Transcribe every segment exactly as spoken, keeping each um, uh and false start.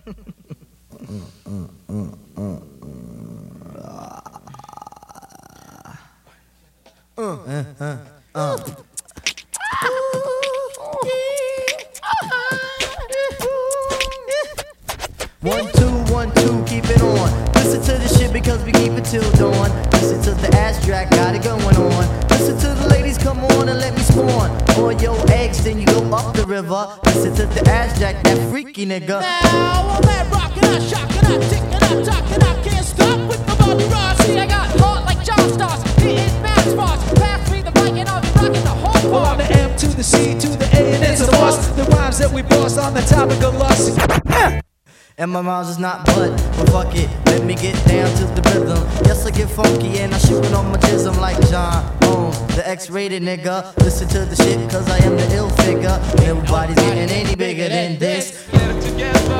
One, two, one, two, keep it on. Listen to the shit because we keep it till dawn. Listen to the ass track, got it going on. Listen to the ladies, come on and let me spawn. Or your eggs, then you go up the river. Listen to the ass jack, that freaky nigga. Now I'm at rockin', I'm shockin', I'm tickin', I'm talkin', I can't stop with the Bobby Ross. See, I got heart like John Stars, hitting mad spots. Pass me the mic and I'll be rockin' the whole Well, on part. the M to the C to the A and it's a must. The rhymes that we boss on the topic of lust. And my rhymes is not but, but fuck it, let me get down to the rhythm. Yes, I get funky and I shoot it on my jism like John Boom, the X-rated nigga. Listen to the shit cause I am the ill figure. Nobody's getting any bigger than this. Get it together.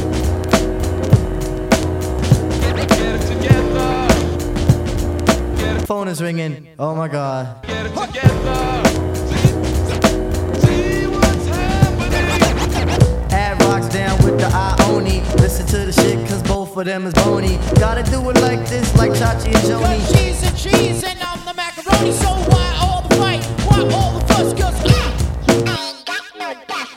Get it, get it together. Get it, Phone is ringing, oh my god. get it together. See, see what's happening. Add rocks down with the Ioni. Listen to the shit cause both of them is bony. Gotta do it like this, like Chachi and Joni. Cause cheese and cheese and I'm the macaroni. So why all the fight? Why all the fuss? Cause ah, I ain't got no back.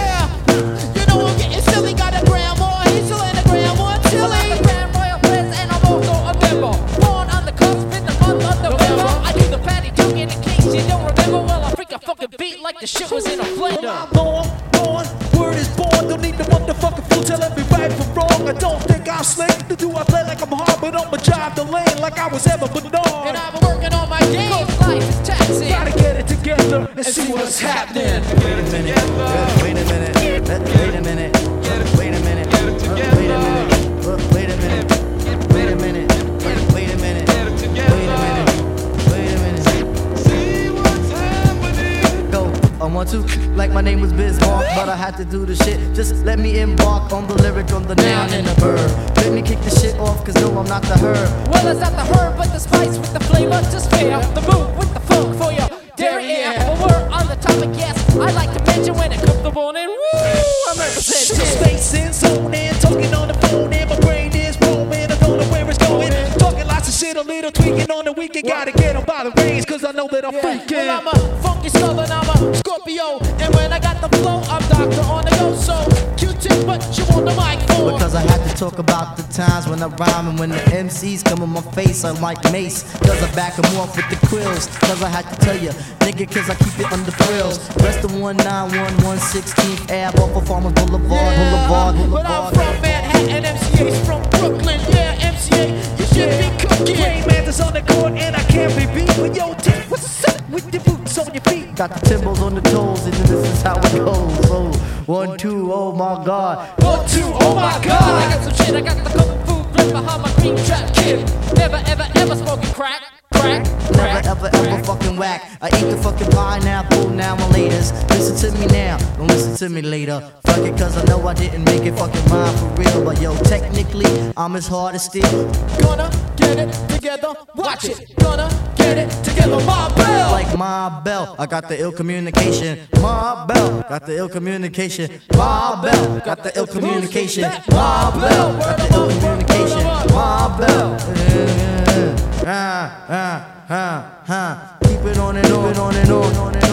Yeah, you know I'm getting silly. Got a grandma, Hazel and a grandma Tilly. I'm the Grand Royal Prince and I'm also a member. Born on the cusp in the month of November. I do the patty duke in case you don't remember. Well, I freak a fucking beat like the shit was in a blender. I'm born, born, word is born. Don't need the motherfucking fool telling me right from wrong. I don't think I'm slick. To do I play like I'm hard, but I'ma drive the lane like I was ever And Bernard. I've been working on my game. Cause life is taxing. Gotta get it together and see what's happening. Wait a minute, uh, wait a minute, uh, wait a minute, uh, wait a minute, uh, wait a minute, uh, wait a minute, wait a minute, uh, wait a minute, Get it together. wait a minute, wait a minute. See what's happening. Go, I want to, like my name was Bismarck, but I had to do the shit. Just let me embark on the lyric, on the noun and the verb. Let me kick the shit off, cause no, I'm not the herb. Well, it's not the herb, but the spice with the flavor to spare the move with the funk for your derriere. Well, we're on the topic, yes. I like to mention when it comes to bone and woo, I'm representing. Space in, zone in, talking on the phone, and my brain is roaming. I don't know where it's going. Talking lots of shit, a little tweaking on the weekend. Gotta get 'em by the reins, cause I know that I'm freaking. Well, I'm a funky southern, I'm a Scorpio. And when I got the flow, I'm doctor on the go. So, Q-tip, what you on the mic for? Because I had to talk about the times when I rhyme and when the M Cs come in my face, I'm like Mace. Cause I back 'em off with the quills. Cause I had to tell ya, nigga, cause I keep it under frills. Rest of one nine one one sixteenth Ave off of Farmers Boulevard, Boulevard, But I'm Boulevard. from Manhattan, M C A's from Brooklyn. Yeah, M C A, you should be cooking. Rain Mantis on the court, and I can't be beat. But yo, Tim, what's up with your boots on your feet? Got the timbals on the toes, and this is how it goes. So, one, two, oh my god. One, two, oh my god, I got some shit, I got the kung fu grip behind my green trap kid. Never, ever, ever smoking crack, crack, crack. Never ever ever fucking whack. I eat the fucking pineapple now and laters. Listen to me now, don't listen to me later. Fuck it, cause I know I didn't make it fucking rhyme for real. But yo, technically, I'm as hard as steel. Gonna get it together, watch it. Gonna get it together, my bell. Like my bell, I got the ill communication. My bell, got the ill communication. My bell, got the ill communication. My bell, got the ill communication. My bell. Ah, ah, ah, ah. Keep it on and on and on and on.